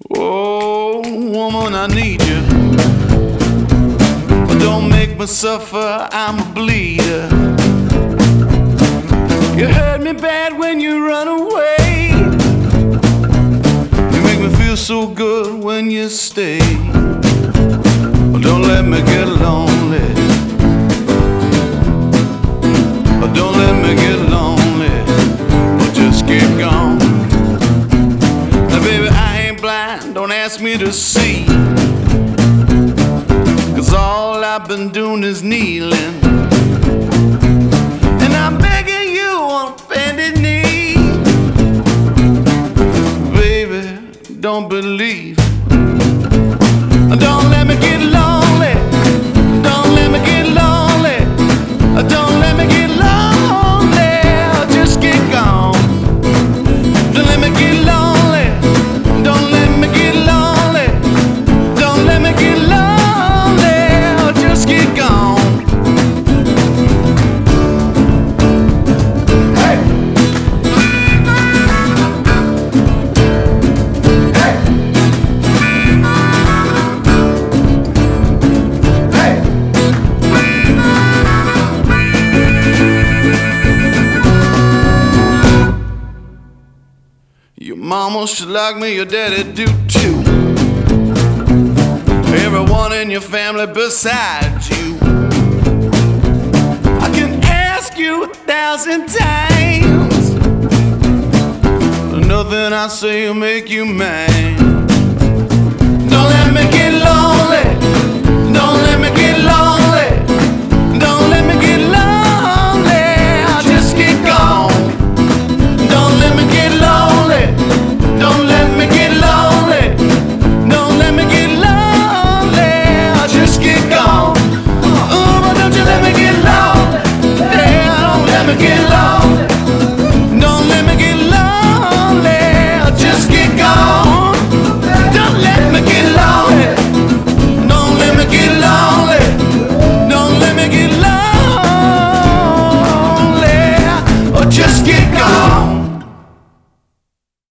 Oh, woman, I need you. Don't make me suffer, I'm a bleeder. You hurt me bad when you run away. You make me feel so good when you stay. Don't let me get lonely. Don't let me get lonely. Just keep going. Now baby, I ain't blind, don't ask me to see. 'Cause all I've been doing is kneeling. And I'm begging you on bended knee. Baby, don't believe. Don't let me get lonely. Don't let me get lonely. Don't let me get lonely. Just get gone. Don't let me get lonely. Don't let me get lonely. Don't let me get lonely. Just get gone. Hey. Hey. Hey. Your mama should like me, your daddy do too. Everyone in your family besides you. I can ask you 1,000 times. Nothing I say will make you mine. Don't let me get lonely.